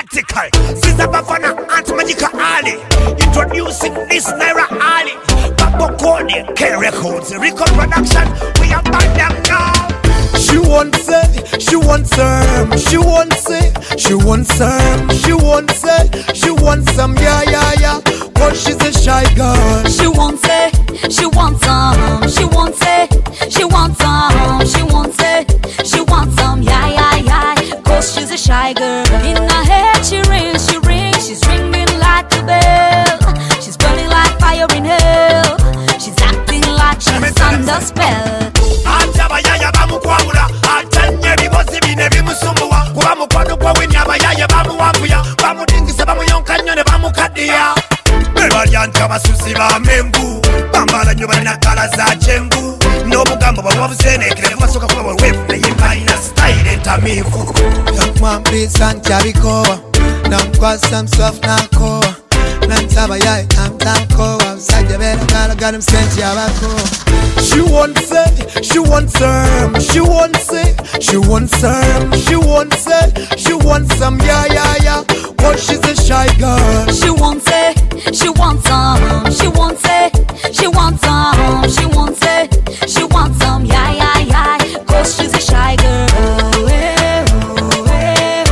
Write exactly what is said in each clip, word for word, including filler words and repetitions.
article. Sister Bafana, Aunt Magica Ali. Introducing this Naira Ali. Babo Cody, K Records, Rico Production. We are back them now. She wants it, she wants some, she wants it, she wants some, she wants it, she wants some, yeah, yeah, yeah. Cause she's a shy girl. She wants it, she wants some, she wants it, she wants some, she wants it, she wants some, yeah, yeah, yeah. Cause she's a shy girl. In her head she rings, she rings, she's ringing like a bell. She's burning like fire in hell. She's acting like she's under spell. Abayaya bamukwabula atanye bibozi bine bimusumbuwa kuba mukwano kwa wini abayaya bamuwambuya bamudingisa bamuyonka nnyo ne bamukaddiya bebalya nti abasusi ba mengu bambala nnyo balina kala za kyengu n'obugambo bwabusenekere basooka kuba weweefu naye balina style entamiivu yakumwambisa nti abikowa namukwasa musofu n'akowa nansaba yaye namutakowa busajja beeragalagala musenti yabakowa. She wants it, she wants some, she wants it, she wants some, she wants it, she wants some, yeah, yeah, yeah. Cause she's a shy girl. She wants it, she wants some, she wants it, she wants some, she wants it, she wants some, yeah, yeah, yeah. Cause she's a shy girl. Eh, oh, eh,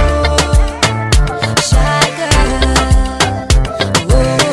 oh. Shy girl.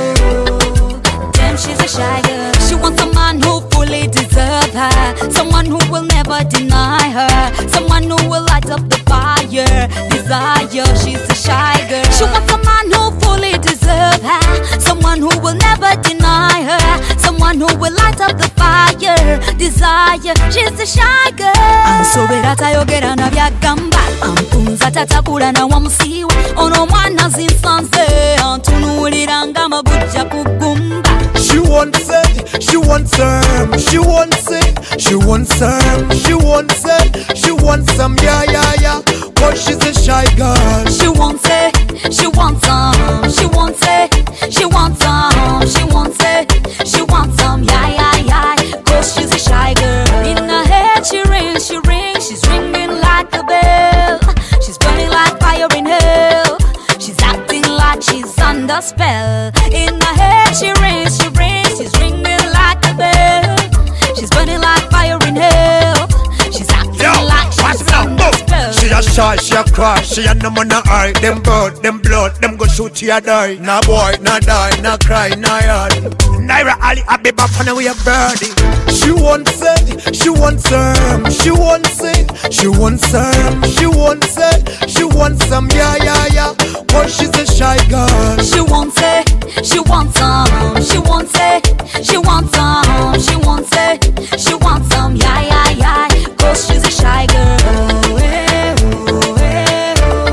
Oh, damn, she's a shy girl. She wants a man who fully deserve her, someone who will never deny her, someone who will light up the fire, desire. She's a shy girl. She wants a man who fully deserve her, someone who will never deny her, someone who will light up the fire, desire. She's a shy girl. Ansobera tayogera na byagamba, ampunza tatakula na wamusiwa, ono mwana zinsanze antunuulira ng'amagujja ku ggumba. She wants it, she wants some, she wants it, she wants some, she wants it, she wants some, yeah, yeah, yeah. Cause she's a shy girl. She wants it, she wants some, she wants it, she wants some, she wants it, she wants some, yeah, yeah, yeah. Cause she's a shy girl. In her head she rings, she rings, she's ringing like a bell. She's burning like fire in hell. She's acting like she's under spell. In her head she rings, she rings, she's ringing like a bell. She's burning like fire in hell. She's acting Yo, like she's under spell. She a shy, she a cry, she a no man a eye. Them bird, them blood, them go shoot you a die. Nah boy, nah die, nah cry, nah yard. Naira Ali, I be back on we a birdie. She wants it, she wants some, she wants it, she wants some, she wants it, she wants some, yeah, yeah, yeah. Cause she's a shy girl. She wants it, she wants some, she wants it, she wants some, she wants it, she wants some, yeah, yeah, yeah. Cause she's a shy girl. Eh, oh, eh,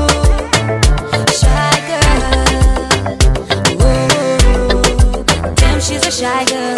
oh. Shy girl. Oh, damn, she's a shy girl.